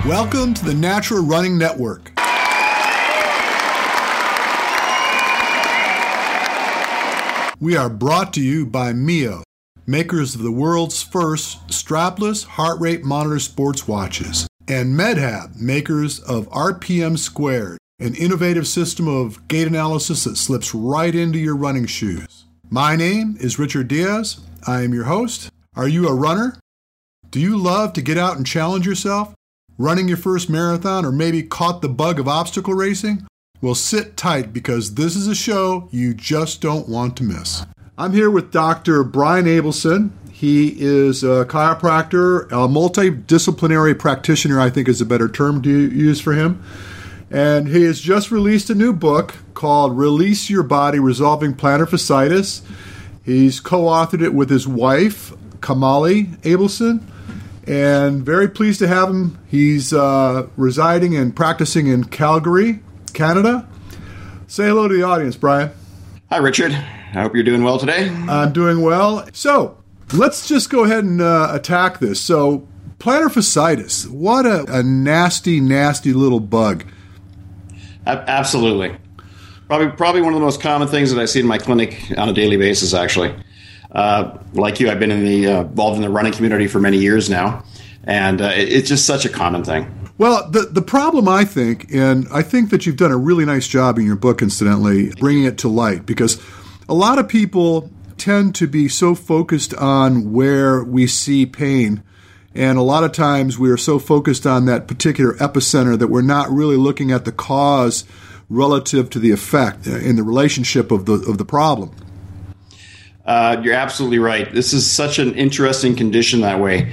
Welcome to the Natural Running Network. We are brought to you by Mio, makers of the world's first strapless heart rate monitor sports watches, and MedHab, makers of RPM Squared, an innovative system of gait analysis that slips right into your running shoes. My name is Richard Diaz. I am your host. Are you a runner? Do you love to get out and challenge yourself? Running your first marathon, or maybe caught the bug of obstacle racing? Well, sit tight because this is a show you just don't want to miss. I'm here with Dr. Brian Abelson. He is a chiropractor, a multidisciplinary practitioner, I think is a better term to use for him. And he has just released a new book called Release Your Body, Resolving Plantar Fasciitis. He's co-authored it with his wife, Kamali Abelson. And very pleased to have him. He's residing and practicing in Calgary, Canada. Say hello to the audience, Brian. Hi, Richard. I hope you're doing well today. I'm doing well. So let's just go ahead and attack this. So plantar fasciitis, what a nasty, nasty little bug. Absolutely. Probably one of the most common things that I see in my clinic on a daily basis, actually. Like you, I've been involved in the running community for many years now, and it's just such a common thing. Well, the problem, I think, and I think that you've done a really nice job in your book, incidentally, bringing it to light, because a lot of people tend to be so focused on where we see pain, and a lot of times we are so focused on that particular epicenter that we're not really looking at the cause relative to the effect in the relationship of the problem. You're absolutely right. This is such an interesting condition that way.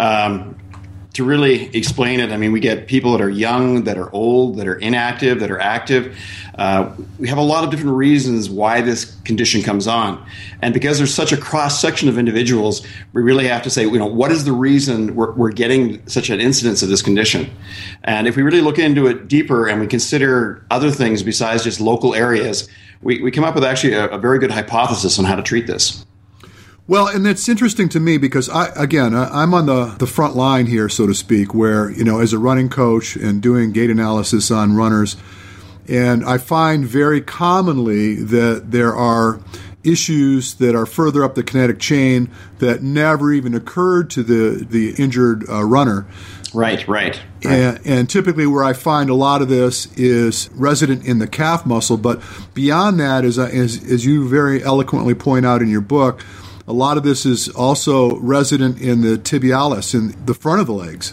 To really explain it, I mean, we get people that are young, that are old, that are inactive, that are active. We have a lot of different reasons why this condition comes on. And because there's such a cross-section of individuals, we really have to say, what is the reason we're getting such an incidence of this condition? And if we really look into it deeper and we consider other things besides just local areas, we come up with actually a very good hypothesis on how to treat this. Well, and it's interesting to me because, I'm on the front line here, so to speak, where, as a running coach and doing gait analysis on runners, and I find very commonly that there are issues that are further up the kinetic chain that never even occurred to the injured runner. Right. And typically where I find a lot of this is resident in the calf muscle, but beyond that, as you very eloquently point out in your book, a lot of this is also resident in the tibialis, in the front of the legs.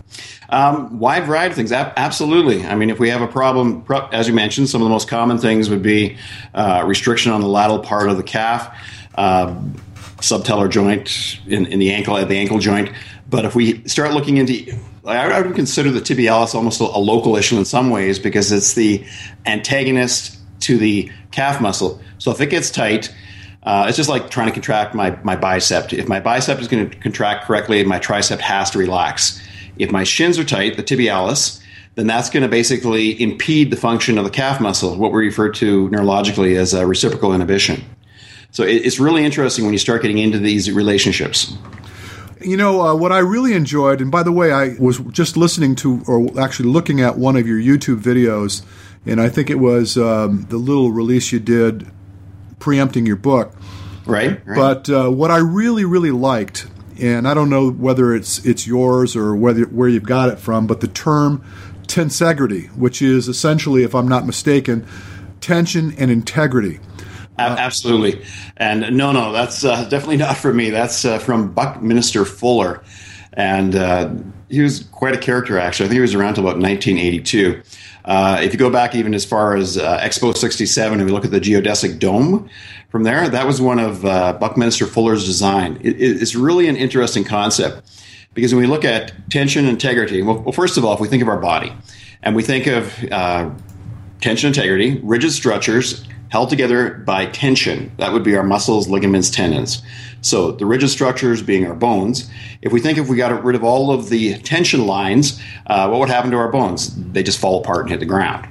Wide variety of things. Absolutely. I mean, if we have a problem, as you mentioned, some of the most common things would be restriction on the lateral part of the calf, subtalar joint in the ankle, at the ankle joint. But if we start looking into, I would consider the tibialis almost a local issue in some ways because it's the antagonist to the calf muscle. So if it gets tight, it's just like trying to contract my bicep. If my bicep is going to contract correctly, my tricep has to relax. If my shins are tight, the tibialis, then that's going to basically impede the function of the calf muscle, what we refer to neurologically as reciprocal inhibition. So it's really interesting when you start getting into these relationships. What I really enjoyed, and by the way, I was just listening to, or actually looking at one of your YouTube videos, and I think it was the little release you did preempting your book. Right. But what I really, really liked, and I don't know whether it's yours or where you've got it from, but the term tensegrity, which is essentially, if I'm not mistaken, tension and integrity. Absolutely. And no, that's definitely not from me. That's from Buckminster Fuller. And he was quite a character, actually. I think he was around until about 1982. If you go back even as far as Expo 67 and we look at the geodesic dome from there, that was one of Buckminster Fuller's design. It's really an interesting concept because when we look at tension and integrity, well, first of all, if we think of our body and we think of tension integrity, rigid structures held together by tension, that would be our muscles, ligaments, tendons. So the rigid structures being our bones. If we got rid of all of the tension lines, what would happen to our bones? They just fall apart and hit the ground.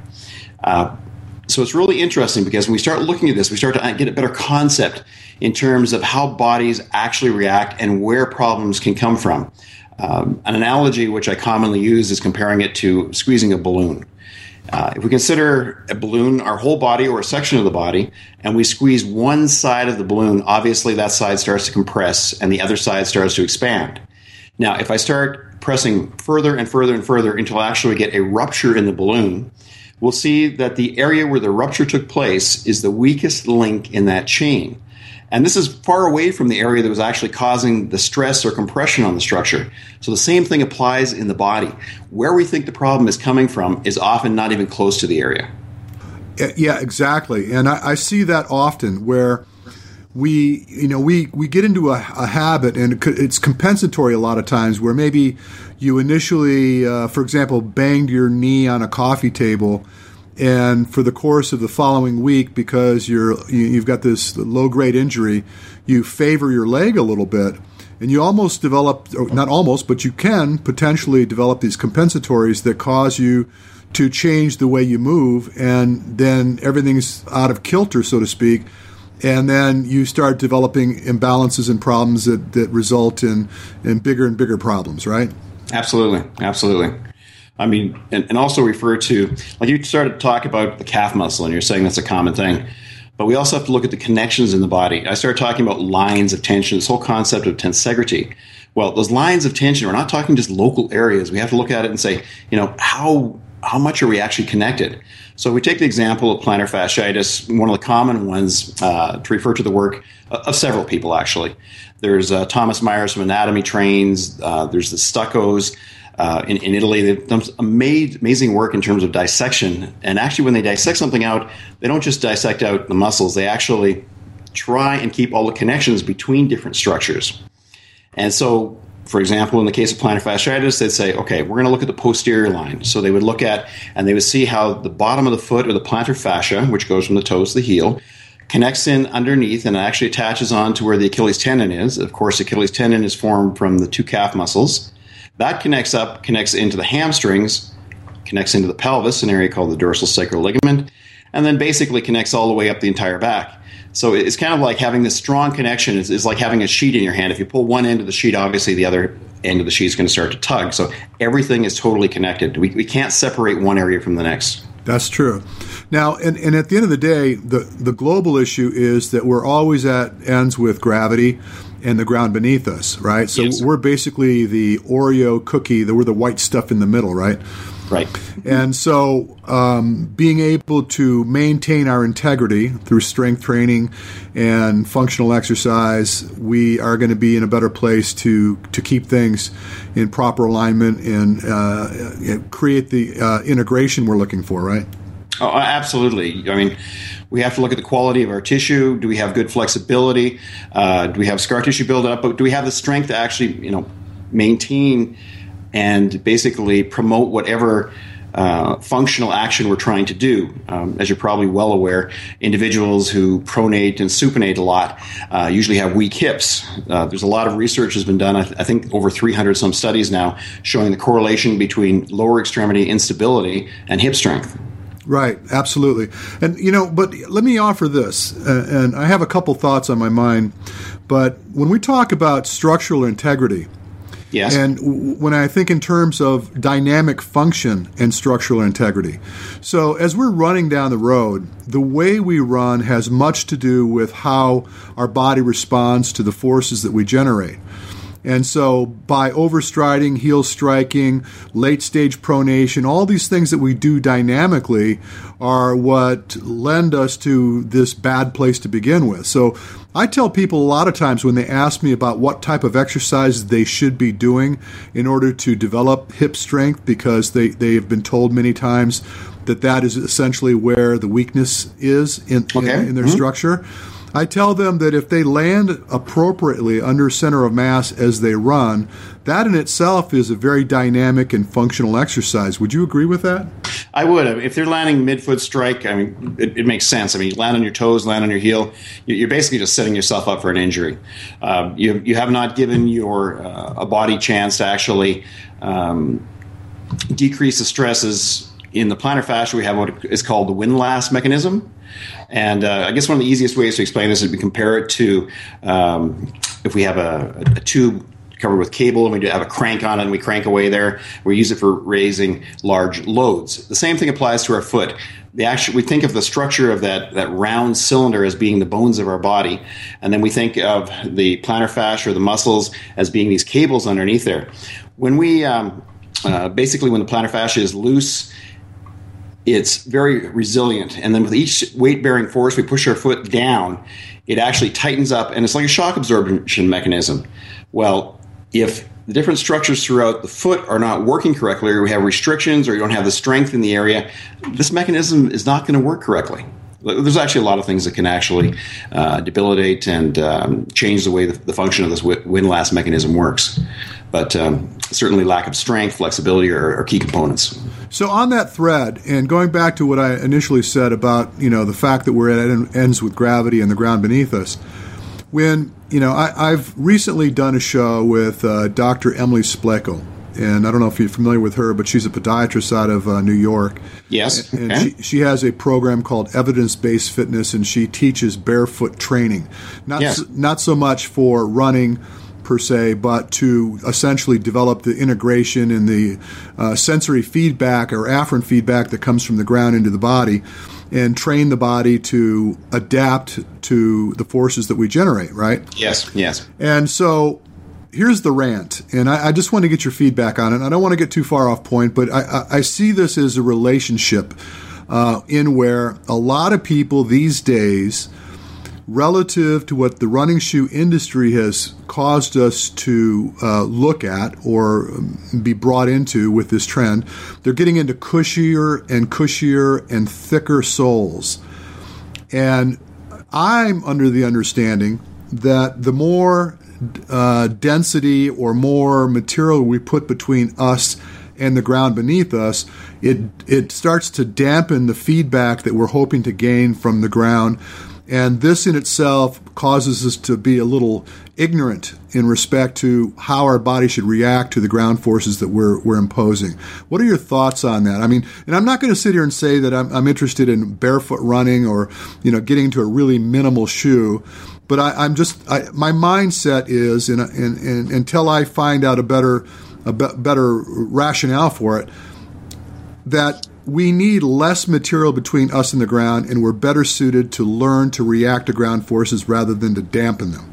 So it's really interesting because when we start looking at this, we start to get a better concept in terms of how bodies actually react and where problems can come from. An analogy which I commonly use is comparing it to squeezing a balloon. If we consider a balloon our whole body or a section of the body, and we squeeze one side of the balloon, obviously that side starts to compress and the other side starts to expand. Now, if I start pressing further and further and further until I actually get a rupture in the balloon, we'll see that the area where the rupture took place is the weakest link in that chain. And this is far away from the area that was actually causing the stress or compression on the structure. So the same thing applies in the body. Where we think the problem is coming from is often not even close to the area. Yeah, exactly. And I see that often where we get into a habit, and it's compensatory a lot of times, where maybe you initially, for example, banged your knee on a coffee table, and for the course of the following week, because you've got this low-grade injury, you favor your leg a little bit, and you almost develop, not almost, but you can potentially develop these compensatories that cause you to change the way you move, and then everything's out of kilter, so to speak, and then you start developing imbalances and problems that result in bigger and bigger problems, right? Absolutely, absolutely. I mean, and also refer to, like you started to talk about the calf muscle, and you're saying that's a common thing. But we also have to look at the connections in the body. I started talking about lines of tension, this whole concept of tensegrity. Well, those lines of tension, we're not talking just local areas. We have to look at it and say, how much are we actually connected? So we take the example of plantar fasciitis, one of the common ones to refer to the work of several people, actually. There's Thomas Myers from Anatomy Trains. There's the Stuccos. In Italy, they've done amazing work in terms of dissection. And actually, when they dissect something out, they don't just dissect out the muscles. They actually try and keep all the connections between different structures. And so, for example, in the case of plantar fasciitis, they'd say, okay, we're going to look at the posterior line. So they would look at, and they would see how the bottom of the foot, or the plantar fascia, which goes from the toes to the heel, connects in underneath and actually attaches on to where the Achilles tendon is. Of course, the Achilles tendon is formed from the two calf muscles. That connects into the hamstrings, connects into the pelvis, an area called the dorsal sacral ligament, and then basically connects all the way up the entire back. So it's kind of like having this strong connection. It's like having a sheet in your hand. If you pull one end of the sheet, obviously the other end of the sheet is going to start to tug. So everything is totally connected. We can't separate one area from the next. That's true. Now, and at the end of the day, the global issue is that we're always at ends with gravity and the ground beneath us, right? So yes. We're basically the Oreo cookie, we're the white stuff in the middle, right? Right. And so being able to maintain our integrity through strength training and functional exercise, we are going to be in a better place to keep things in proper alignment and create the integration we're looking for, right? Oh, absolutely. I mean, we have to look at the quality of our tissue. Do we have good flexibility? Do we have scar tissue buildup? But do we have the strength to actually, maintain and basically promote whatever functional action we're trying to do? As you're probably well aware, individuals who pronate and supinate a lot usually have weak hips. There's a lot of research has been done, I think over 300 some studies now, showing the correlation between lower extremity instability and hip strength. Right, absolutely. And, but let me offer this, and I have a couple thoughts on my mind, but when we talk about structural integrity, yes, and when I think in terms of dynamic function and structural integrity, so as we're running down the road, the way we run has much to do with how our body responds to the forces that we generate. And so by overstriding, heel striking, late-stage pronation, all these things that we do dynamically are what lend us to this bad place to begin with. So I tell people a lot of times when they ask me about what type of exercise they should be doing in order to develop hip strength, because they have been told many times that is essentially where the weakness is in their structure. I tell them that if they land appropriately under center of mass as they run, that in itself is a very dynamic and functional exercise. Would you agree with that? I would. If they're landing mid-foot strike, I mean, it makes sense. I mean, you land on your toes, land on your heel, you're basically just setting yourself up for an injury. You have not given your a body chance to actually decrease the stresses. In the plantar fascia, we have what is called the windlass mechanism. And I guess one of the easiest ways to explain this is we compare it to if we have a tube covered with cable, and we have a crank on it, and we crank away there. We use it for raising large loads. The same thing applies to our foot. We think of the structure of that round cylinder as being the bones of our body, and then we think of the plantar fascia or the muscles as being these cables underneath there. When we basically, when the plantar fascia is loose, it's very resilient, and then with each weight-bearing force, we push our foot down, it actually tightens up, and it's like a shock absorption mechanism. Well, if the different structures throughout the foot are not working correctly, or we have restrictions, or you don't have the strength in the area, this mechanism is not going to work correctly. There's actually a lot of things that can actually debilitate and change the way the function of this windlass mechanism works. But certainly lack of strength, flexibility are key components. So on that thread, and going back to what I initially said about the fact that we're at ends with gravity and the ground beneath us, when I've recently done a show with Dr. Emily Spleckel, and I don't know if you're familiar with her, but she's a podiatrist out of New York. Yes. And okay. she has a program called Evidence-Based Fitness, and she teaches barefoot training. Not so much for running per se, but to essentially develop the integration and the sensory feedback or afferent feedback that comes from the ground into the body, and train the body to adapt to the forces that we generate, right? Yes. And so here's the rant, and I just want to get your feedback on it. I don't want to get too far off point, but I see this as a relationship in where a lot of people these days, relative to what the running shoe industry has caused us to look at or be brought into with this trend, they're getting into cushier and thicker soles. And I'm under the understanding that the more density or more material we put between us and the ground beneath us, it starts to dampen the feedback that we're hoping to gain from the ground. And this in itself causes us to be a little ignorant in respect to how our body should react to the ground forces that we're imposing. What are your thoughts on that? I mean, and I'm not going to sit here and say that I'm interested in barefoot running or getting into a really minimal shoe, but my mindset is, and until I find out a better rationale for it, that we need less material between us and the ground, and we're better suited to learn to react to ground forces rather than to dampen them.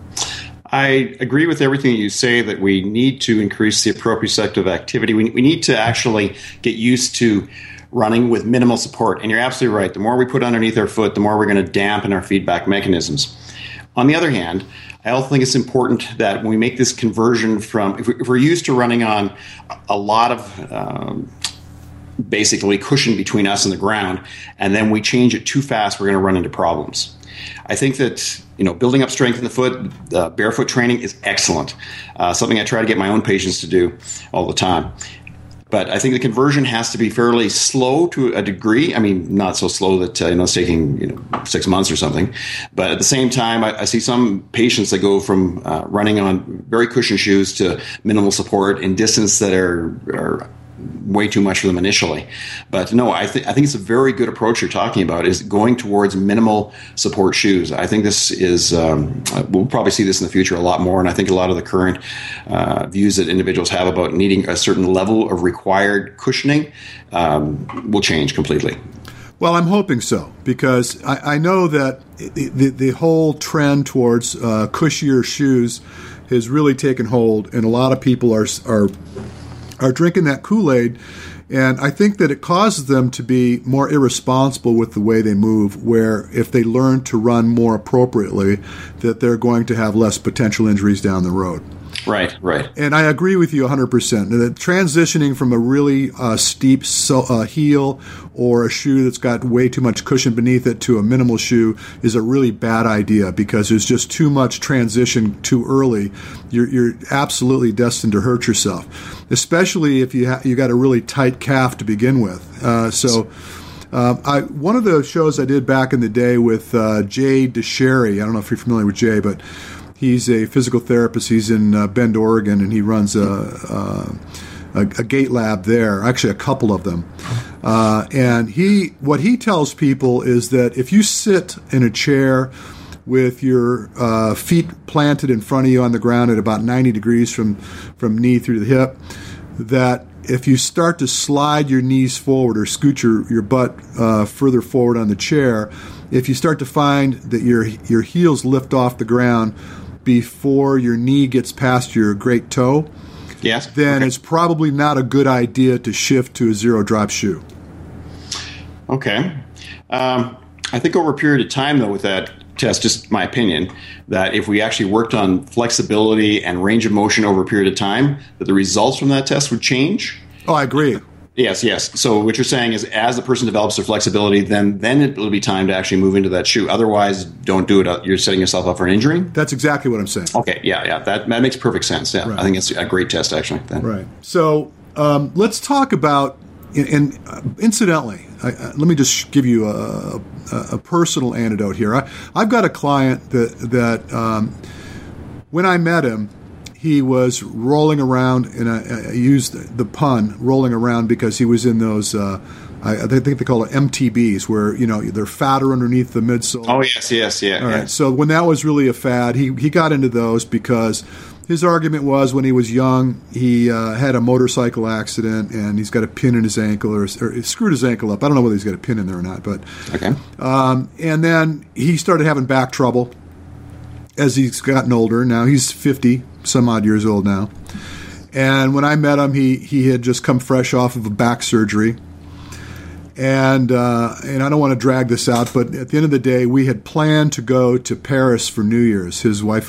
I agree with everything you say, that we need to increase the proprioceptive activity. We need to actually get used to running with minimal support. And you're absolutely right. The more we put underneath our foot, the more we're going to dampen our feedback mechanisms. On the other hand, I also think it's important that when we make this conversion from, if we're used to running on a lot of basically cushion between us and the ground, and then we change it too fast, we're going to run into problems. I think that building up strength in the foot, barefoot training is excellent. Something I try to get my own patients to do all the time. But I think the conversion has to be fairly slow to a degree. I mean, not so slow that it's taking 6 months or something. But at the same time, I see some patients that go from running on very cushioned shoes to minimal support in distance that are way too much for them initially. But no, I think it's a very good approach you're talking about, is going towards minimal support shoes. I think this is, we'll probably see this in the future a lot more, and I think a lot of the current views that individuals have about needing a certain level of required cushioning will change completely. Well, I'm hoping so, because I know that the whole trend towards cushier shoes has really taken hold, and a lot of people are drinking that Kool-Aid, and I think that it causes them to be more irresponsible with the way they move, where if they learn to run more appropriately, that they're going to have less potential injuries down the road. Right. And I agree with you 100%. That transitioning from a really steep heel or a shoe that's got way too much cushion beneath it to a minimal shoe is a really bad idea, because there's just too much transition too early. You're absolutely destined to hurt yourself, especially if you got a really tight calf to begin with. One of the shows I did back in the day with Jay DeSherry, I don't know if you're familiar with Jay, but he's a physical therapist. He's in Bend, Oregon, and he runs a gait lab there, actually a couple of them. And what he tells people is that if you sit in a chair with your feet planted in front of you on the ground at about 90 degrees from knee through the hip, that if you start to slide your knees forward or scoot your butt further forward on the chair, if you start to find that your heels lift off the ground before your knee gets past your great toe, yes, then it's probably not a good idea to shift to a zero drop shoe. Okay. I think over a period of time, though, with that test, just my opinion, that if we actually worked on flexibility and range of motion over a period of time, that the results from that test would change. Oh, I agree. Yes. So what you're saying is as the person develops their flexibility, then it will be time to actually move into that shoe. Otherwise, don't do it. You're setting yourself up for an injury. That's exactly what I'm saying. Okay, yeah. That makes perfect sense. Yeah, right. I think it's a great test, actually. Then. Right. So let's talk about, and incidentally, let me just give you a personal anecdote here. I've got a client that when I met him, he was rolling around, and I used the pun, rolling around, because he was in those, I think they call it MTBs, where, they're fatter underneath the midsole. Oh, yes, yeah. All right, so when that was really a fad, he got into those because his argument was when he was young, he had a motorcycle accident, and he's got a pin in his ankle, or screwed his ankle up. I don't know whether he's got a pin in there or not, but okay. And then he started having back trouble as he's gotten older. Now he's 50 some odd years old now. And when I met him, he had just come fresh off of a back surgery. And I don't want to drag this out, but at the end of the day, we had planned to go to Paris for New Year's,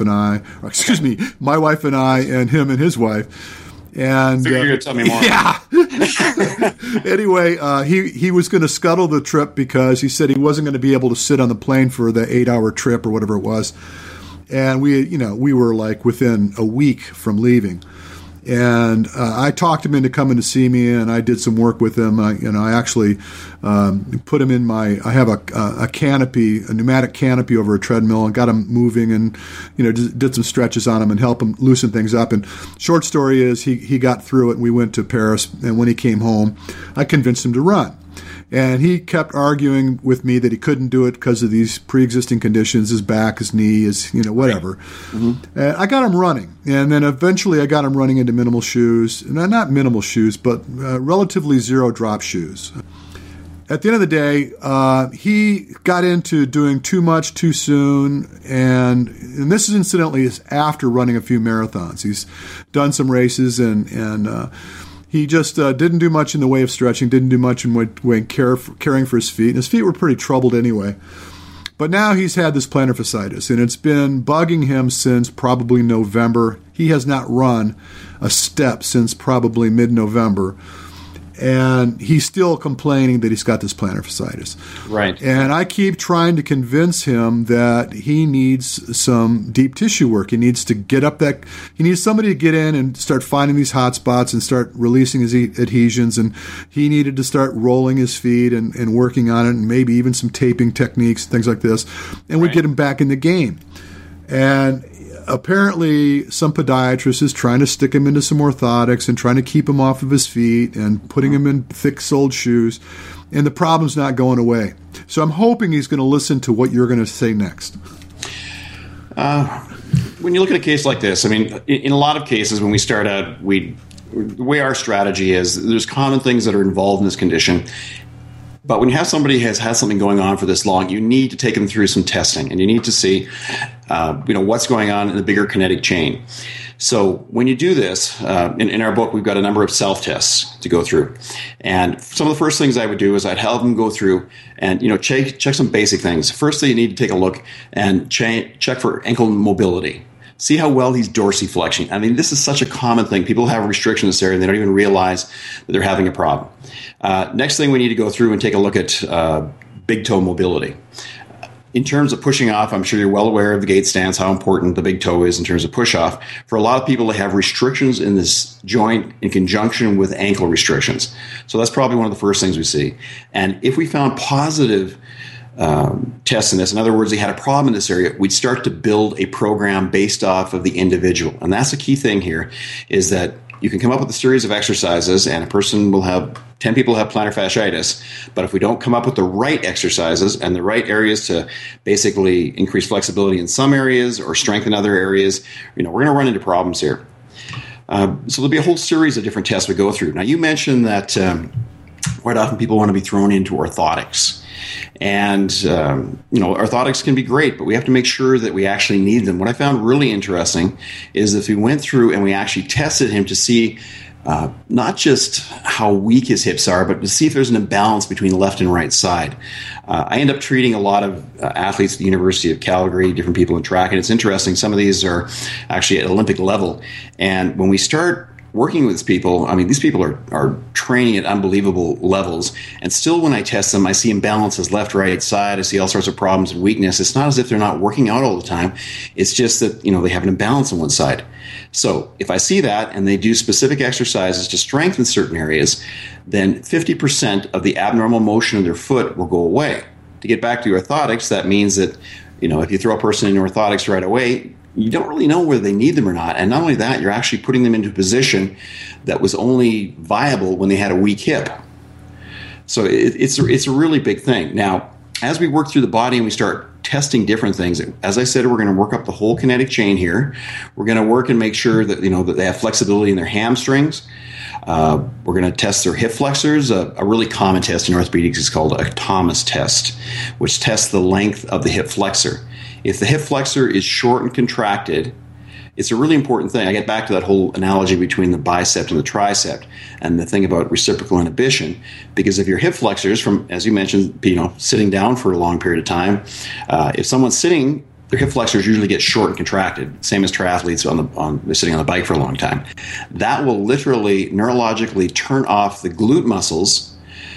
my wife and I, and him and his wife. And you're going to tell me more. Yeah. Anyway, he was going to scuttle the trip because he said he wasn't going to be able to sit on the plane for the 8-hour trip or whatever it was. And we were like within a week from leaving. And I talked him into coming to see me, and I did some work with him. I actually put him in I have a canopy, a pneumatic canopy over a treadmill, and got him moving, and just did some stretches on him and help him loosen things up. And short story is he got through it, and we went to Paris. And when he came home, I convinced him to run. And he kept arguing with me that he couldn't do it because of these pre-existing conditions, his back, his knee, his, whatever. Mm-hmm. And I got him running. And then eventually I got him running into minimal shoes. Not minimal shoes, but relatively zero-drop shoes. At the end of the day, he got into doing too much too soon. And this is incidentally is after running a few marathons. He's done some races and he just didn't do much in the way of stretching, didn't do much in the way of caring for his feet. And his feet were pretty troubled anyway. But now he's had this plantar fasciitis, and it's been bugging him since probably November. He has not run a step since probably mid-November. And he's still complaining that he's got this plantar fasciitis. Right. And I keep trying to convince him that he needs some deep tissue work. He needs to he needs somebody to get in and start finding these hot spots and start releasing his adhesions. And he needed to start rolling his feet and working on it, and maybe even some taping techniques, things like this. And we get him back in the game. And apparently some podiatrist is trying to stick him into some orthotics and trying to keep him off of his feet and putting him in thick-soled shoes, and the problem's not going away. So I'm hoping he's going to listen to what you're going to say next. When you look at a case like this, I mean, in a lot of cases when we start out, the way our strategy is, there's common things that are involved in this condition. But when you have somebody who has had something going on for this long, you need to take them through some testing, and you need to see, what's going on in the bigger kinetic chain. So when you do this, in our book, we've got a number of self-tests to go through. And some of the first things I would do is I'd have them go through and, check some basic things. Firstly, you need to take a look and check for ankle mobility. See how well he's dorsiflexing. I mean, this is such a common thing. People have restrictions in this area, and they don't even realize that they're having a problem. Next thing, we need to go through and take a look at big toe mobility. In terms of pushing off, I'm sure you're well aware of the gait stance, how important the big toe is in terms of push off. For a lot of people, they have restrictions in this joint in conjunction with ankle restrictions. So that's probably one of the first things we see. And if we found positive tests in this, in other words, they had a problem in this area, we'd start to build a program based off of the individual. And that's the key thing here, is that you can come up with a series of exercises, and a person will have 10 people have plantar fasciitis. But if we don't come up with the right exercises and the right areas to basically increase flexibility in some areas or strengthen other areas, we're going to run into problems here. So there'll be a whole series of different tests we go through. Now, you mentioned that quite often people want to be thrown into orthotics. And, orthotics can be great, but we have to make sure that we actually need them. What I found really interesting is if we went through and we actually tested him to see not just how weak his hips are, but to see if there's an imbalance between the left and right side. I end up treating a lot of athletes at the University of Calgary, different people in track, and it's interesting. Some of these are actually at Olympic level. And when we start working with these people are training at unbelievable levels. And still when I test them, I see imbalances left, right, side. I see all sorts of problems and weakness. It's not as if they're not working out all the time. It's just that, they have an imbalance on one side. So if I see that and they do specific exercises to strengthen certain areas, then 50% of the abnormal motion of their foot will go away. To get back to orthotics, that means that, if you throw a person in orthotics right away, you don't really know whether they need them or not. And not only that, you're actually putting them into a position that was only viable when they had a weak hip. So it's a really big thing. Now, as we work through the body and we start testing different things, as I said, we're going to work up the whole kinetic chain here. We're going to work and make sure that, that they have flexibility in their hamstrings. We're going to test their hip flexors. A really common test in orthopedics is called a Thomas test, which tests the length of the hip flexor. If the hip flexor is short and contracted, it's a really important thing. I get back to that whole analogy between the bicep and the tricep and the thing about reciprocal inhibition, because if your hip flexors, from, as you mentioned, sitting down for a long period of time, if someone's sitting, their hip flexors usually get short and contracted, same as triathletes they're sitting on the bike for a long time. That will literally neurologically turn off the glute muscles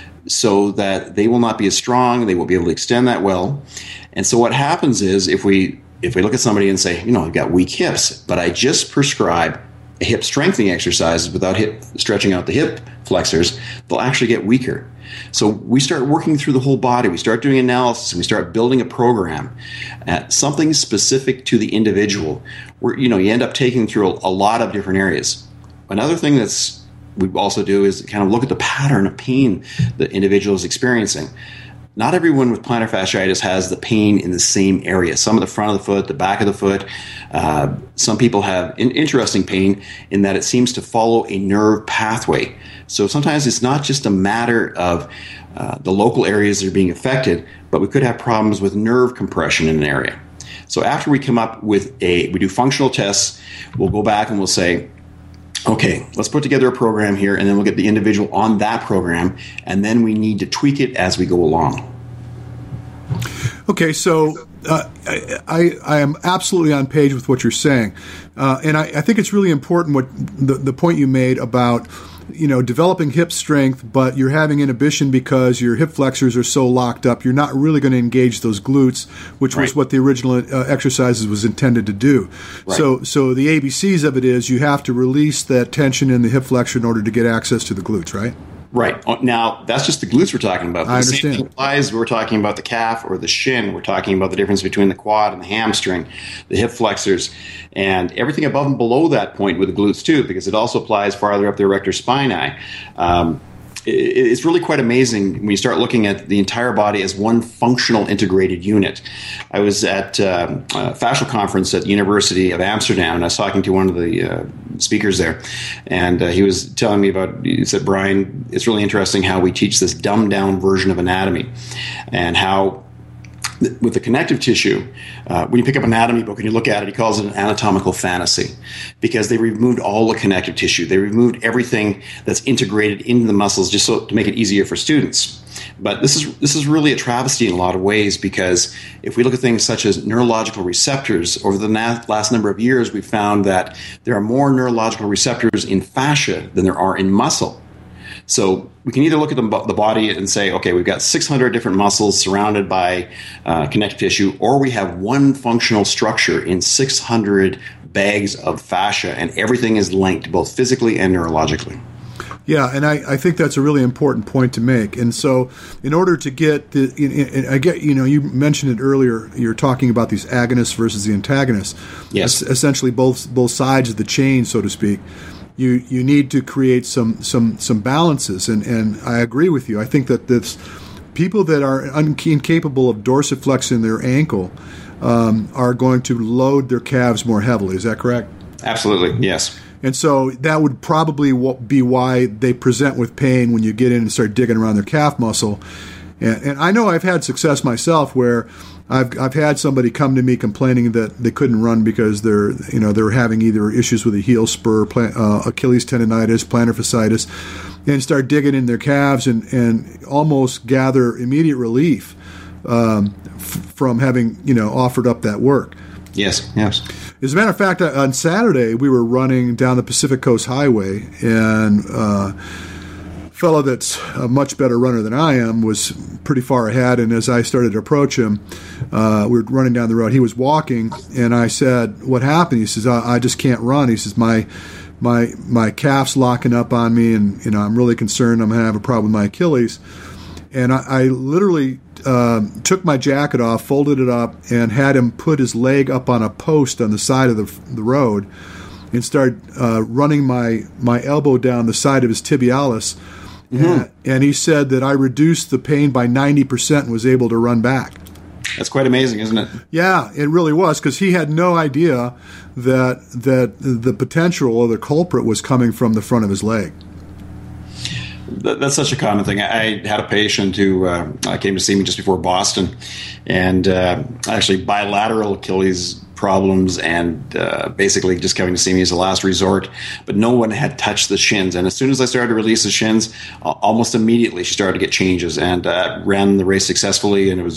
so that they will not be as strong, they won't be able to extend that well. And so what happens is if we look at somebody and say, I've got weak hips, but I just prescribe a hip strengthening exercises without stretching out the hip flexors, they'll actually get weaker. So we start working through the whole body. We start doing analysis and we start building a program at something specific to the individual where, you end up taking through a lot of different areas. Another thing we also do is kind of look at the pattern of pain the individual is experiencing. Not everyone with plantar fasciitis has the pain in the same area. Some of the front of the foot, the back of the foot. Some people have interesting pain in that it seems to follow a nerve pathway. So sometimes it's not just a matter of the local areas that are being affected, but we could have problems with nerve compression in an area. So after we come up with we do functional tests, we'll go back and we'll say, okay, let's put together a program here, and then we'll get the individual on that program, and then we need to tweak it as we go along. Okay, so I am absolutely on page with what you're saying, and I think it's really important what the point you made about developing hip strength, but you're having inhibition because your hip flexors are so locked up. You're not really going to engage those glutes, which was what the original exercises was intended to do. Right. So the ABCs of it is you have to release that tension in the hip flexor in order to get access to the glutes, right? Right. Now, that's just the glutes we're talking about. I understand. The same thing applies. We're talking about the calf or the shin. We're talking about the difference between the quad and the hamstring, the hip flexors, and everything above and below that point with the glutes too, because it also applies farther up the erector spinae. It's really quite amazing when you start looking at the entire body as one functional integrated unit. I was at a fascial conference at the University of Amsterdam, and I was talking to one of the speakers there, and he was telling me he said, Brian, it's really interesting how we teach this dumbed-down version of anatomy, and how with the connective tissue, when you pick up an anatomy book and you look at it, he calls it an anatomical fantasy because they removed all the connective tissue. They removed everything that's integrated into the muscles just to make it easier for students. But this is really a travesty in a lot of ways, because if we look at things such as neurological receptors, over the last number of years, we've found that there are more neurological receptors in fascia than there are in muscle. So we can either look at the body and say, okay, we've got 600 different muscles surrounded by connective tissue, or we have one functional structure in 600 bags of fascia, and everything is linked both physically and neurologically. Yeah, and I think that's a really important point to make. And so in order to get you mentioned it earlier, you're talking about these agonists versus the antagonists. Yes. Essentially both sides of the chain, so to speak. you need to create some balances, and I agree with you. I think that this people that are incapable of dorsiflexing their ankle are going to load their calves more heavily. Is that correct? Absolutely, yes. And so that would probably be why they present with pain when you get in and start digging around their calf muscle. And I know I've had success myself where I've had somebody come to me complaining that they couldn't run because they're having either issues with a heel spur, Achilles tendonitis, plantar fasciitis, and start digging in their calves and almost gather immediate relief from having offered up that work. Yes. As a matter of fact, on Saturday we were running down the Pacific Coast Highway, and a fellow that's a much better runner than I am was pretty far ahead. And as I started to approach him, we were running down the road. He was walking, and I said, "What happened?" He says, "I just can't run." He says, "My calf's locking up on me, and I'm really concerned I'm going to have a problem with my Achilles." And I literally took my jacket off, folded it up, and had him put his leg up on a post on the side of the road and started running my elbow down the side of his tibialis. Mm-hmm. And he said that I reduced the pain by 90% and was able to run back. That's quite amazing, isn't it? Yeah, it really was, because he had no idea that the potential or the culprit was coming from the front of his leg. That's such a common thing. I had a patient who came to see me just before Boston, and actually bilateral Achilles problems, and basically just coming to see me as a last resort. But no one had touched the shins. And as soon as I started to release the shins, almost immediately she started to get changes, and ran the race successfully, and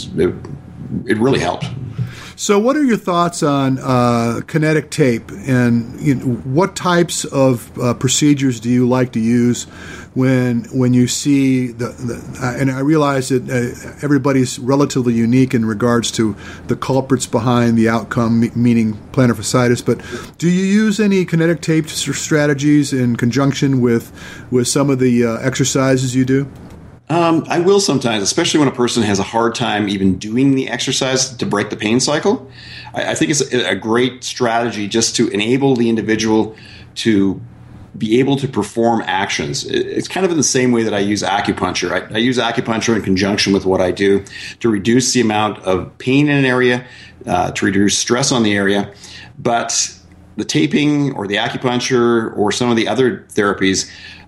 it really helped. So what are your thoughts on kinetic tape, and what types of procedures do you like to use when you see and I realize that everybody's relatively unique in regards to the culprits behind the outcome, meaning plantar fasciitis, but do you use any kinetic tape strategies in conjunction with some of the exercises you do? I will sometimes, especially when a person has a hard time even doing the exercise to break the pain cycle. I think it's a great strategy just to enable the individual to be able to perform actions. It's kind of in the same way that I use acupuncture. I use acupuncture in conjunction with what I do to reduce the amount of pain in an area, to reduce stress on the area. But the taping or the acupuncture or some of the other therapies,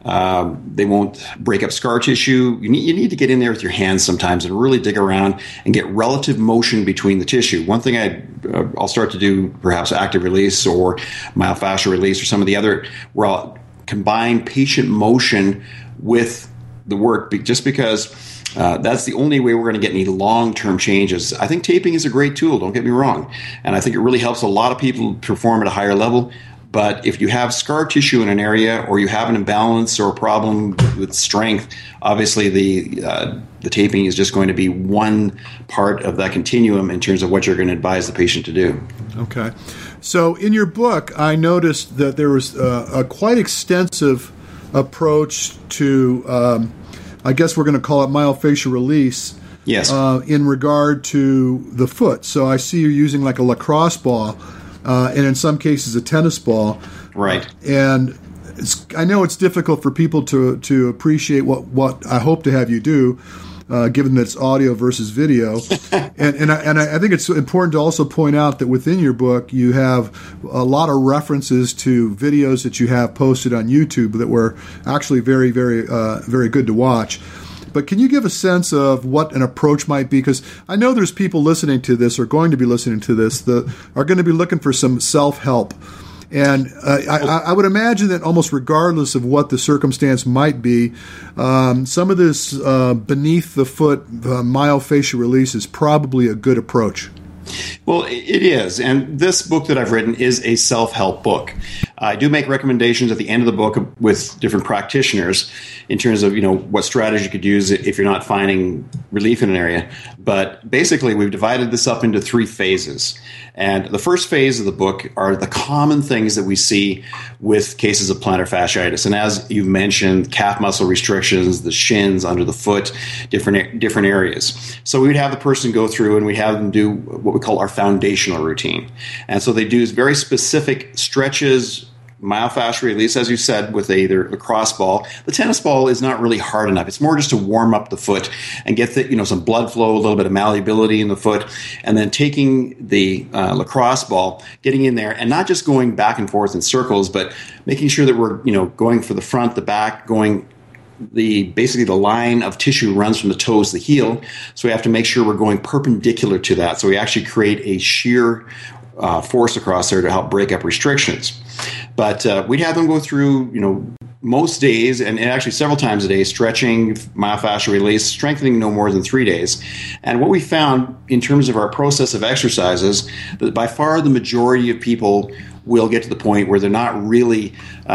they won't break up scar tissue. You need to get in there with your hands sometimes and really dig around and get relative motion between the tissue. One thing I'll start to do, perhaps active release or myofascial release or some of the other, where I'll combine patient motion with the work, just because that's the only way we're going to get any long-term changes. I think taping is a great tool, don't get me wrong. And I think it really helps a lot of people perform at a higher level. But if you have scar tissue in an area, or you have an imbalance or a problem with strength, obviously the taping is just going to be one part of that continuum in terms of what you're going to advise the patient to do. Okay. So in your book, I noticed that there was a quite extensive approach to, I guess we're going to call it myofascial release. Yes. In regard to the foot. So I see you're using like a lacrosse ball. And in some cases, a tennis ball. Right. And I know it's difficult for people to appreciate what I hope to have you do, given that it's audio versus video. and I think it's important to also point out that within your book, you have a lot of references to videos that you have posted on YouTube that were actually very, very, very good to watch. But can you give a sense of what an approach might be? Because I know there's people listening to this or going to be listening to this that are going to be looking for some self-help. And I would imagine that almost regardless of what the circumstance might be, some of this beneath the foot myofascial release is probably a good approach. Well, it is. And this book that I've written is a self-help book. I do make recommendations at the end of the book with different practitioners in terms of, what strategy you could use if you're not finding relief in an area. But basically, we've divided this up into 3 phases. And the first phase of the book are the common things that we see with cases of plantar fasciitis. And as you've mentioned, calf muscle restrictions, the shins, under the foot, different areas. So we would have the person go through and we have them do what we call our foundational routine. And so they do very specific stretches, myofascial release, as you said, with either lacrosse ball. The tennis ball is not really hard enough. It's more just to warm up the foot and get some blood flow, a little bit of malleability in the foot, and then taking the lacrosse ball, getting in there, and not just going back and forth in circles, but making sure that we're going for the front, the back, going basically the line of tissue runs from the toes to the heel. So we have to make sure we're going perpendicular to that. So we actually create a shear force across there to help break up restrictions. But we'd have them go through, most days, and actually several times a day, stretching, myofascial release, strengthening no more than 3 days. And what we found in terms of our process of exercises, that by far the majority of people will get to the point where they're not really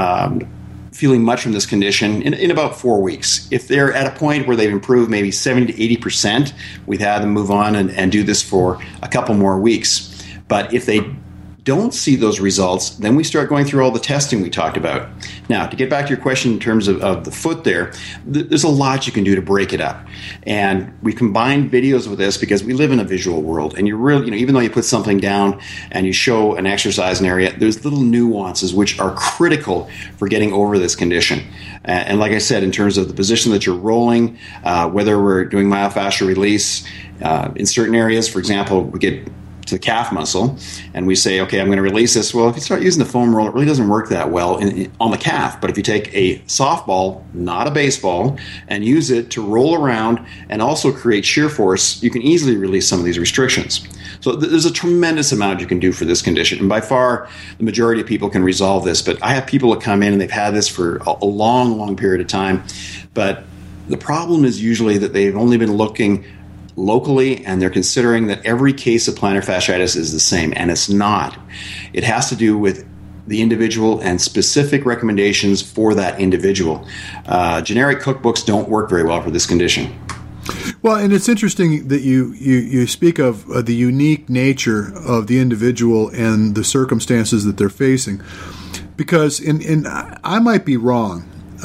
feeling much from this condition in about 4 weeks. If they're at a point where they've improved maybe 70 to 80%, we'd have them move on and do this for a couple more weeks. But if they don't see those results, then we start going through all the testing we talked about. Now, to get back to your question in terms of the foot there's a lot you can do to break it up. And we combined videos with this because we live in a visual world. And you really, even though you put something down and you show an exercise in an area, there's little nuances which are critical for getting over this condition. And like I said, in terms of the position that you're rolling, whether we're doing myofascial release in certain areas, for example, we get to the calf muscle, and we say, okay, I'm going to release this. Well, if you start using the foam roller, it really doesn't work that well on the calf. But if you take a softball, not a baseball, and use it to roll around and also create shear force, you can easily release some of these restrictions. So there's a tremendous amount you can do for this condition. And by far, the majority of people can resolve this. But I have people that come in and they've had this for a long, long period of time. But the problem is usually that they've only been looking locally, and they're considering that every case of plantar fasciitis is the same, and it's not. It has to do with the individual and specific recommendations for that individual. Generic cookbooks don't work very well for this condition. Well, and it's interesting that you speak of the unique nature of the individual and the circumstances that they're facing, because I might be wrong,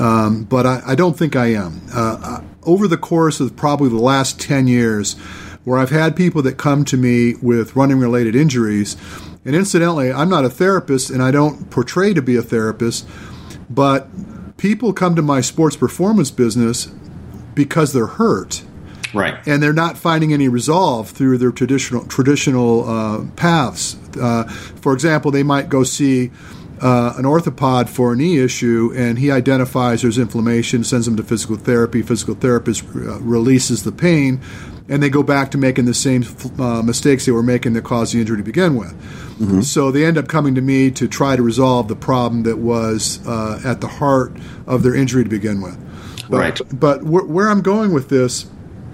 but I don't think I am. Over the course of probably the last 10 years, where I've had people that come to me with running-related injuries, and incidentally, I'm not a therapist and I don't portray to be a therapist, but people come to my sports performance business because they're hurt. Right. And they're not finding any resolve through their traditional paths. For example, they might go see an orthopod for a knee issue, and he identifies there's inflammation, sends them to physical therapy. Physical therapist releases the pain, and they go back to making the same mistakes they were making that caused the injury to begin with. Mm-hmm. So they end up coming to me to try to resolve the problem that was at the heart of their injury to begin with. Right. But where I'm going with this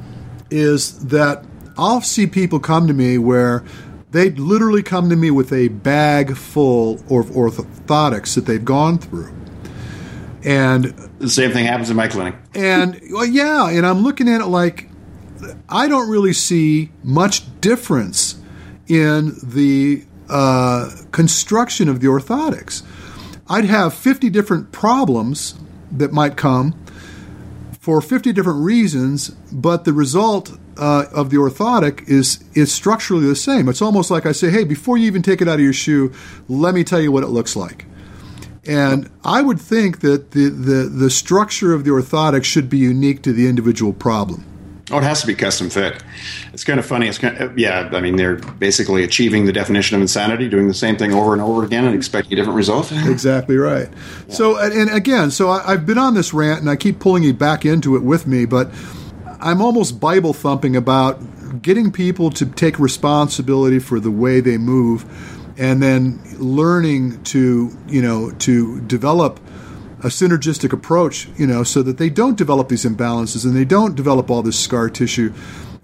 is that I'll see people come to me where they literally come to me with a bag full of orthotics that they've gone through. And the same thing happens in my clinic. And, well, yeah, and I'm looking at it like I don't really see much difference in the construction of the orthotics. I'd have 50 different problems that might come for 50 different reasons, but the result of the orthotic is structurally the same. It's almost like I say, hey, before you even take it out of your shoe, let me tell you what it looks like. And I would think that the structure of the orthotic should be unique to the individual problem. Oh, it has to be custom fit. It's kind of funny. They're basically achieving the definition of insanity, doing the same thing over and over again and expecting a different result. Exactly right. Yeah. So I've been on this rant, and I keep pulling you back into it with me, but I'm almost Bible thumping about getting people to take responsibility for the way they move, and then learning to develop a synergistic approach, so that they don't develop these imbalances and they don't develop all this scar tissue,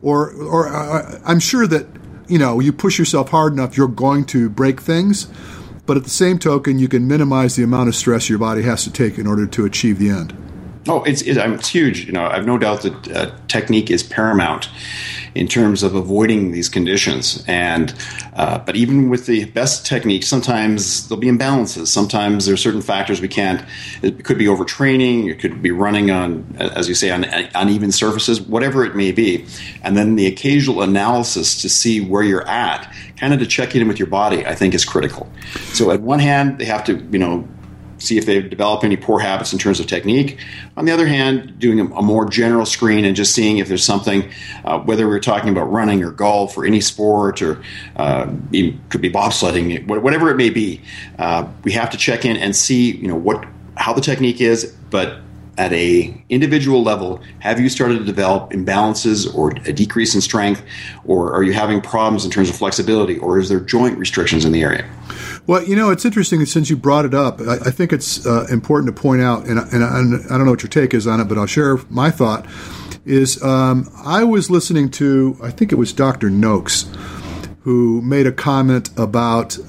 or I'm sure that, you push yourself hard enough, you're going to break things, but at the same token, you can minimize the amount of stress your body has to take in order to achieve the end. Oh, it's huge. I've no doubt that technique is paramount in terms of avoiding these conditions. And but even with the best technique, sometimes there'll be imbalances. Sometimes there are certain factors we can't. It could be overtraining. It could be running on, as you say, on uneven surfaces, whatever it may be. And then the occasional analysis to see where you're at, kind of to check in with your body, I think is critical. So at one hand, they have to, see if they've developed any poor habits in terms of technique. On the other hand, doing a more general screen and just seeing if there's something, whether we're talking about running or golf or any sport, or it could be bobsledding, whatever it may be. We have to check in and see, how the technique is, but at a individual level, have you started to develop imbalances or a decrease in strength, or are you having problems in terms of flexibility, or is there joint restrictions in the area? Well, it's interesting since you brought it up. I think it's important to point out, and I don't know what your take is on it, but I'll share my thought, is I was listening to, I think it was Dr. Noakes, who made a comment about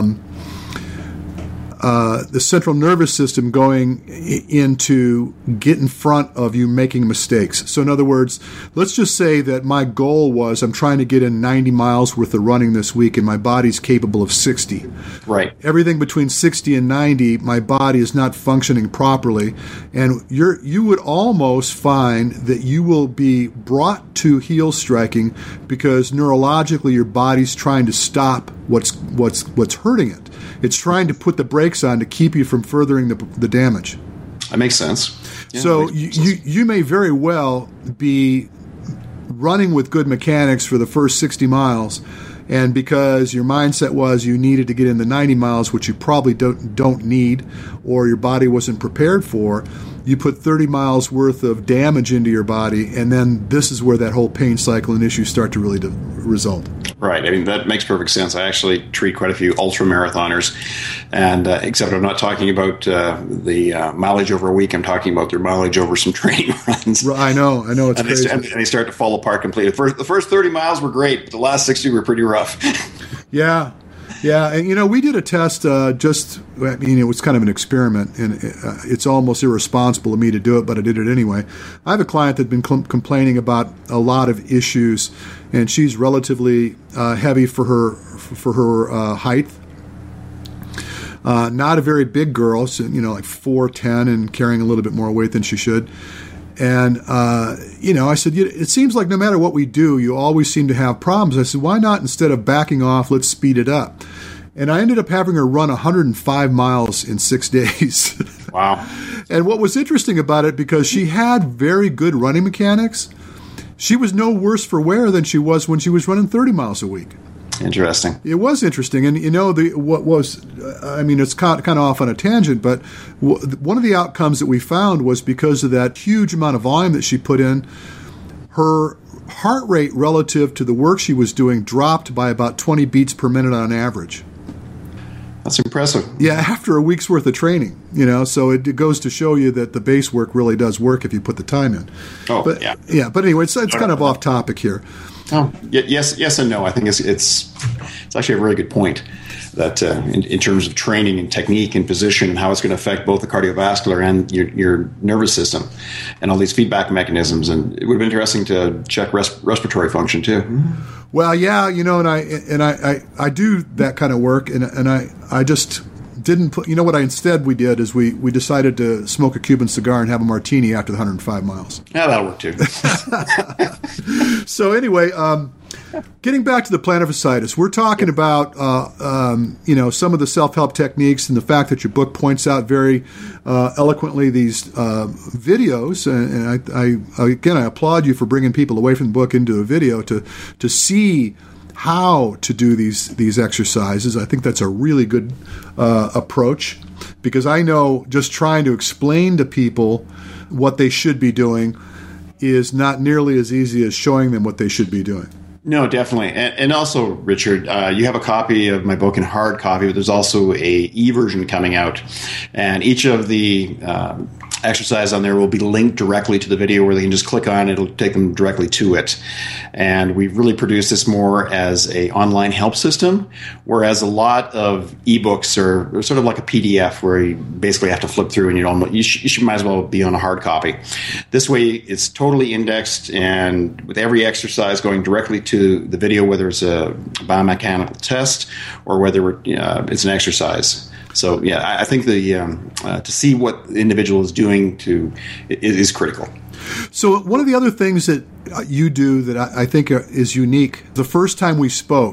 the central nervous system going into get in front of you making mistakes. So in other words, let's just say that my goal was I'm trying to get in 90 miles worth of running this week and my body's capable of 60. Right. Everything between 60 and 90, my body is not functioning properly. And you would almost find that you will be brought to heel striking because neurologically your body's trying to stop what's hurting it. It's trying to put the brakes on to keep you from furthering the damage. That makes sense. Yeah, so you may very well be running with good mechanics for the first 60 miles, and because your mindset was you needed to get in the 90 miles, which you probably don't need, or your body wasn't prepared for, you put 30 miles worth of damage into your body, and then this is where that whole pain cycle and issues start to really result. Right. I mean, that makes perfect sense. I actually treat quite a few ultra marathoners, and except I'm not talking about the mileage over a week. I'm talking about their mileage over some training runs. I know. It's crazy. And they start to fall apart completely. The first 30 miles were great, but the last 60 were pretty rough. Yeah. Yeah, and we did a test it was kind of an experiment, and it's almost irresponsible of me to do it, but I did it anyway. I have a client that's been complaining about a lot of issues, and she's relatively heavy for her height. Not a very big girl, so, like 4'10", and carrying a little bit more weight than she should. And, I said, it seems like no matter what we do, you always seem to have problems. I said, why not, instead of backing off, let's speed it up. And I ended up having her run 105 miles in 6 days. Wow. And what was interesting about it, because she had very good running mechanics, she was no worse for wear than she was when she was running 30 miles a week. Interesting. It was interesting, and it's kind of off on a tangent, but one of the outcomes that we found was because of that huge amount of volume that she put in, her heart rate relative to the work she was doing dropped by about 20 beats per minute on average. That's impressive. Yeah, after a week's worth of training, so it goes to show you that the base work really does work if you put the time in. Oh, but, yeah. Yeah, but anyway, it's kind of off topic here. Oh, yes and no. I think it's actually a very good point that in terms of training and technique and position and how it's going to affect both the cardiovascular and your nervous system and all these feedback mechanisms. And it would have been interesting to check respiratory function too. Well, yeah, and I do that kind of work, and I just didn't put. What we did is we decided to smoke a Cuban cigar and have a martini after the 105 miles. Yeah, that'll work too. So anyway, getting back to the plantar fasciitis, we're talking about some of the self-help techniques and the fact that your book points out very eloquently these videos. And I applaud you for bringing people away from the book into a video to see how to do these exercises. I think that's a really good approach, because I know just trying to explain to people what they should be doing is not nearly as easy as showing them what they should be doing. No, definitely. And also, Richard, you have a copy of my book in hard copy, but there's also a e-version coming out. And each of the exercises on there will be linked directly to the video where they can just click on it. It'll take them directly to it. And we've really produced this more as a online help system, whereas a lot of ebooks are sort of like a PDF where you basically have to flip through and you should might as well be on a hard copy. This way it's totally indexed, and with every exercise going directly to the video, whether it's a biomechanical test or whether it's an exercise. So, yeah, I think to see what the individual is doing is critical. So one of the other things that you do that I think is unique, the first time we spoke,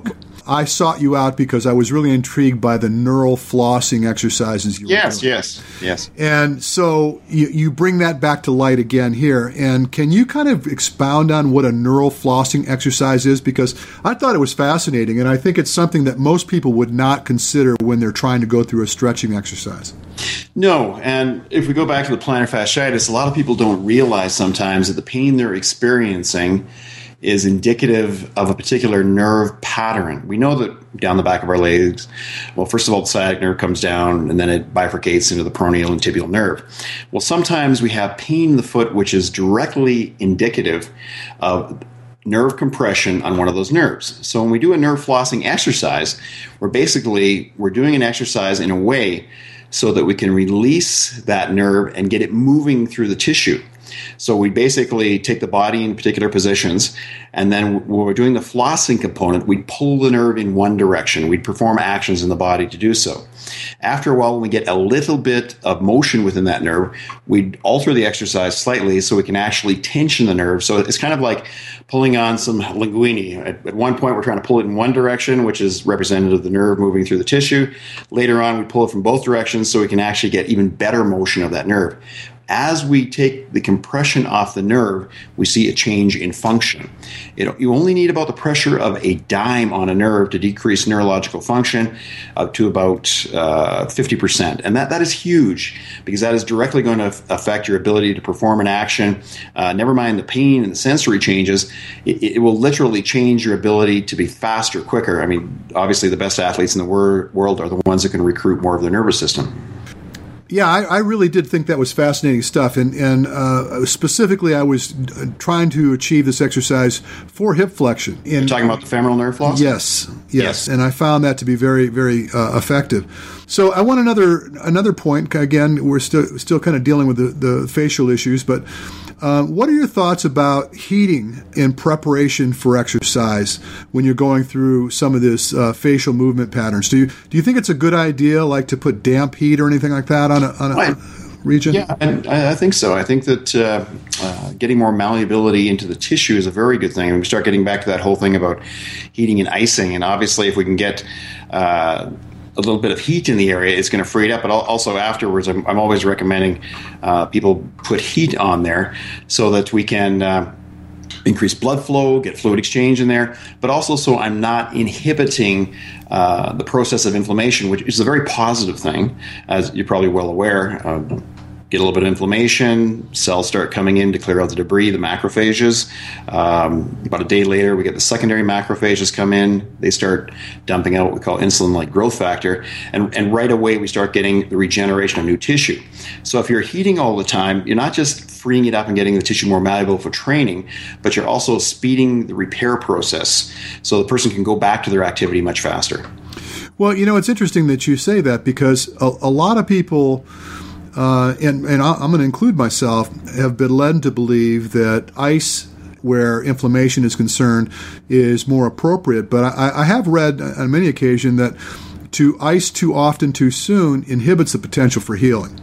I sought you out because I was really intrigued by the neural flossing exercises you were doing. Yes. And so you bring that back to light again here. And can you kind of expound on what a neural flossing exercise is? Because I thought it was fascinating, and I think it's something that most people would not consider when they're trying to go through a stretching exercise. No, and if we go back to the plantar fasciitis, a lot of people don't realize sometimes that the pain they're experiencing is indicative of a particular nerve pattern. We know that down the back of our legs, well, first of all, the sciatic nerve comes down and then it bifurcates into the peroneal and tibial nerve. Well, sometimes we have pain in the foot which is directly indicative of nerve compression on one of those nerves. So when we do a nerve flossing exercise, we're doing an exercise in a way so that we can release that nerve and get it moving through the tissue. So we basically take the body in particular positions, and then when we're doing the flossing component, we pull the nerve in one direction. We'd perform actions in the body to do so. After a while, when we get a little bit of motion within that nerve, we'd alter the exercise slightly so we can actually tension the nerve. So it's kind of like pulling on some linguine. At one point, we're trying to pull it in one direction, which is representative of the nerve moving through the tissue. Later on, we pull it from both directions so we can actually get even better motion of that nerve. As we take the compression off the nerve, we see a change in function. You only need about the pressure of a dime on a nerve to decrease neurological function up to about 50%. And that is huge, because that is directly going to affect your ability to perform an action. Never mind the pain and the sensory changes. It will literally change your ability to be faster, quicker. I mean, obviously the best athletes in the world are the ones that can recruit more of their nervous system. Yeah, I really did think that was fascinating stuff, and specifically I was trying to achieve this exercise for hip flexion. You're talking about the femoral nerve floss? Yes, and I found that to be very, very effective. So I want another point. Again, we're still kind of dealing with the facial issues, but what are your thoughts about heating in preparation for exercise when you're going through some of this facial movement patterns? Do you think it's a good idea, like to put damp heat or anything like that on a region? Yeah, and I think so. I think that getting more malleability into the tissue is a very good thing. And we start getting back to that whole thing about heating and icing. And obviously, if we can get a little bit of heat in the area, it's going to free it up. But also afterwards, I'm always recommending people put heat on there so that we can increase blood flow, get fluid exchange in there, but also so I'm not inhibiting the process of inflammation, which is a very positive thing, as you're probably well aware. Get a little bit of inflammation, cells start coming in to clear out the debris, the macrophages. About a day later, we get the secondary macrophages come in. They start dumping out what we call insulin-like growth factor. And right away, we start getting the regeneration of new tissue. So if you're heating all the time, you're not just freeing it up and getting the tissue more malleable for training, but you're also speeding the repair process so the person can go back to their activity much faster. Well, it's interesting that you say that, because a lot of people... and I'm going to include myself, have been led to believe that ice, where inflammation is concerned, is more appropriate. But I have read on many occasions that to ice too often too soon inhibits the potential for healing.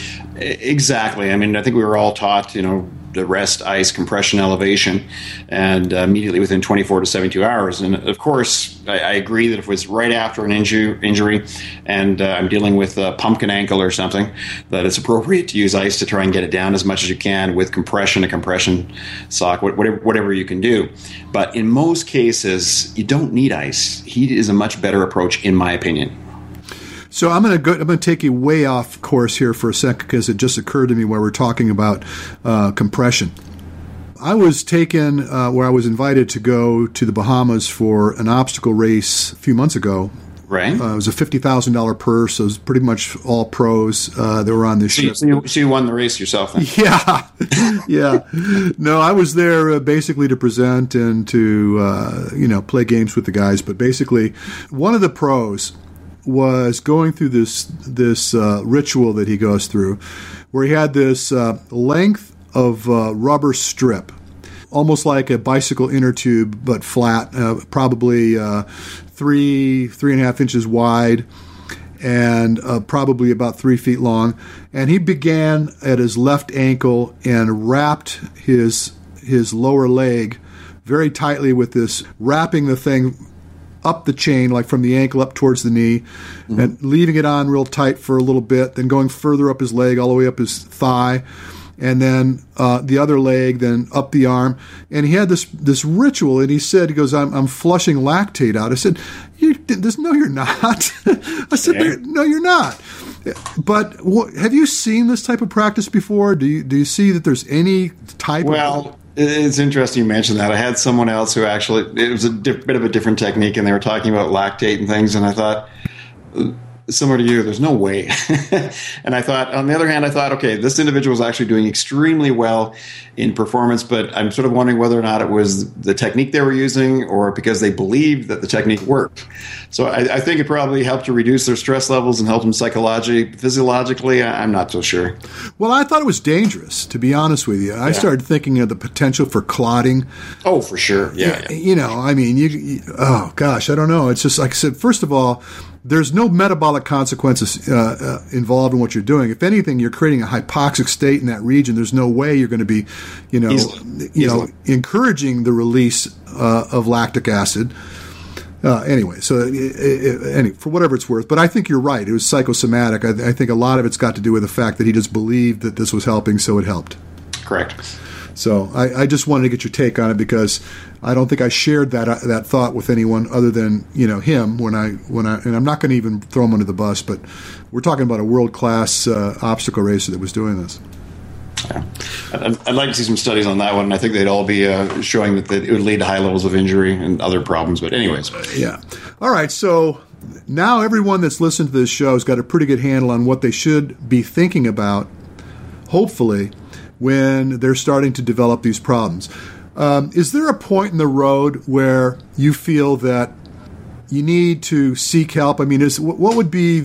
Exactly. I mean, I think we were all taught, the rest, ice, compression, elevation, and immediately within 24 to 72 hours. And of course, I agree that if it's right after an injury and I'm dealing with a pumpkin ankle or something, that it's appropriate to use ice to try and get it down as much as you can with compression, a compression sock, whatever you can do. But in most cases, you don't need ice. Heat is a much better approach, in my opinion. So I'm going to take you way off course here for a second, because it just occurred to me while we're talking about compression. I was taken where I was invited to go to the Bahamas for an obstacle race a few months ago. Right. It was a $50,000 purse. It was pretty much all pros that were on this ship. So you won the race yourself then? Yeah. No, I was there basically to present and to play games with the guys. But basically, one of the pros was going through this ritual that he goes through, where he had this length of rubber strip, almost like a bicycle inner tube, but flat, probably 3.5 inches wide, and probably about 3 feet long. And he began at his left ankle and wrapped his lower leg very tightly with this, wrapping the thing up the chain, like from the ankle up towards the knee, and leaving it on real tight for a little bit, then going further up his leg, all the way up his thigh, and then the other leg, then up the arm. And he had this ritual, and he goes, I'm flushing lactate out. I said, no, you're not. I said, no, you're not. But have you seen this type of practice before? Do you see that there's any type of... It's interesting you mentioned that. I had someone else who actually, it was a bit of a different technique, and they were talking about lactate and things, and I thought, similar to you, there's no way. And I thought, on the other hand, okay, this individual is actually doing extremely well in performance, but I'm sort of wondering whether or not it was the technique they were using or because they believed that the technique worked. So I think it probably helped to reduce their stress levels and help them physiologically. I'm not so sure. Well, I thought it was dangerous, to be honest with you. I started thinking of the potential for clotting. Oh, for sure. Yeah. I mean, oh gosh, I don't know. It's just like I said, first of all, there's no metabolic consequences involved in what you're doing. If anything, you're creating a hypoxic state in that region. There's no way you're going to be, Easily. Encouraging the release of lactic acid. Anyway, so for whatever it's worth. But I think you're right. It was psychosomatic. I think a lot of it's got to do with the fact that he just believed that this was helping, so it helped. Correct. So I just wanted to get your take on it because I don't think I shared that thought with anyone other than him when I and I'm not going to even throw him under the bus, but we're talking about a world-class obstacle racer that was doing this. Yeah. I'd like to see some studies on that one. I think they'd all be showing that it would lead to high levels of injury and other problems. But anyways. Yeah. All right. So now everyone that's listened to this show has got a pretty good handle on what they should be thinking about, hopefully, when they're starting to develop these problems. Is there a point in the road where you feel that you need to seek help? I mean, what would be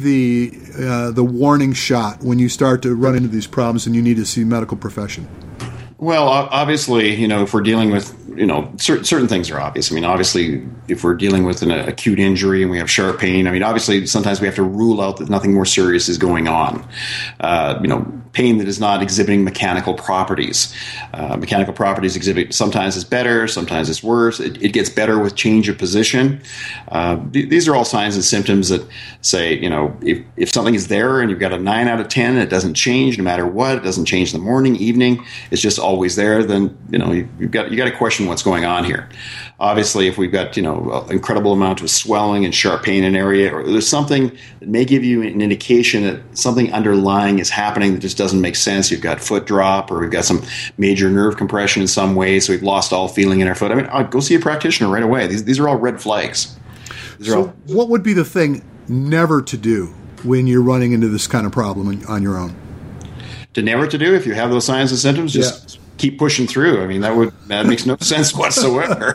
the warning shot when you start to run into these problems and you need to see a medical profession? Well, obviously, if we're dealing with, certain things are obvious. I mean, obviously, if we're dealing with an acute injury and we have sharp pain, I mean, obviously, sometimes we have to rule out that nothing more serious is going on. Pain that is not exhibiting mechanical properties. Mechanical properties exhibit sometimes it's better, sometimes it's worse. It gets better with change of position. These are all signs and symptoms that say, if something is there and you've got a 9 out of 10 and it doesn't change no matter what, it doesn't change in the morning, evening, it's just always there, then, you got to question what's going on here. Obviously, if we've got, an incredible amount of swelling and sharp pain in an area, or there's something that may give you an indication that something underlying is happening that just doesn't make sense. You've got foot drop, or we've got some major nerve compression in some way, so we've lost all feeling in our foot. I mean, I'll go see a practitioner right away. These are all red flags. What would be the thing never to do when you're running into this kind of problem on your own? Never to do if you have those signs and symptoms, just keep pushing through. I mean, that makes no sense whatsoever.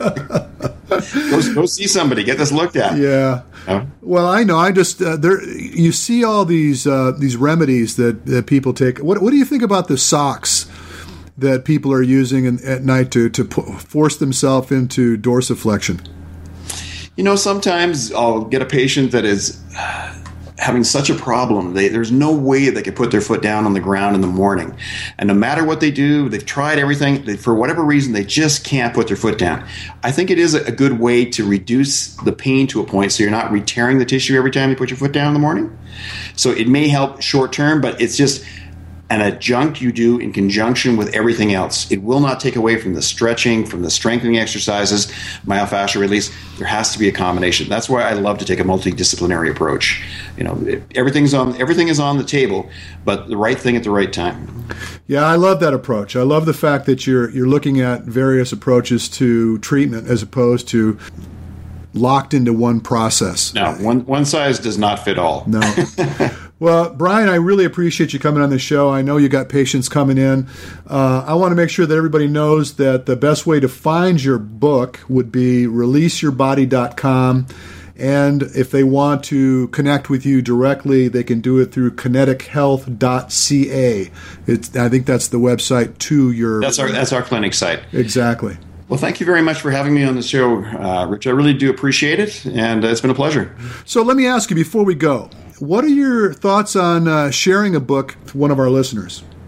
Go see somebody. Get this looked at. Yeah. Well, I know. I just you see all these remedies that people take. What do you think about the socks that people are using at night to force themselves into dorsiflexion? Sometimes I'll get a patient that is having such a problem. There's no way they could put their foot down on the ground in the morning. And no matter what they do, they've tried everything. For whatever reason, they just can't put their foot down. I think it is a good way to reduce the pain to a point so you're not re-tearing the tissue every time you put your foot down in the morning. So it may help short term, but it's just an adjunct you do in conjunction with everything else. It will not take away from the stretching, from the strengthening exercises, myofascial release. There has to be a combination. That's why I love to take a multidisciplinary approach. Everything is on the table, but the right thing at the right time. Yeah, I love that approach. I love the fact that you're looking at various approaches to treatment as opposed to locked into one process. No, one size does not fit all. No. Well, Brian, I really appreciate you coming on the show. I know you got patients coming in. I want to make sure that everybody knows that the best way to find your book would be releaseyourbody.com. And if they want to connect with you directly, they can do it through kinetichealth.ca. I think that's the website to your... That's our clinic site. Exactly. Well, thank you very much for having me on the show, Rich. I really do appreciate it, and it's been a pleasure. So let me ask you before we go, what are your thoughts on sharing a book with one of our listeners?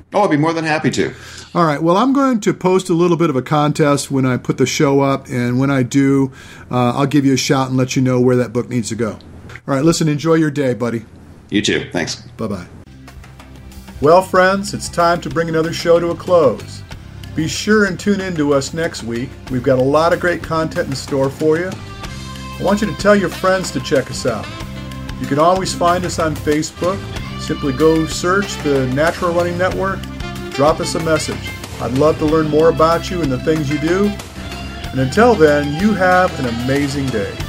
Oh, I'd be more than happy to. All right. Well, I'm going to post a little bit of a contest when I put the show up, and when I do, I'll give you a shout and let you know where that book needs to go. All right. Listen, enjoy your day, buddy. You too. Thanks. Bye-bye. Well, friends, it's time to bring another show to a close. Be sure and tune in to us next week. We've got a lot of great content in store for you. I want you to tell your friends to check us out. You can always find us on Facebook. Simply go search the Natural Running Network. Drop us a message. I'd love to learn more about you and the things you do. And until then, you have an amazing day.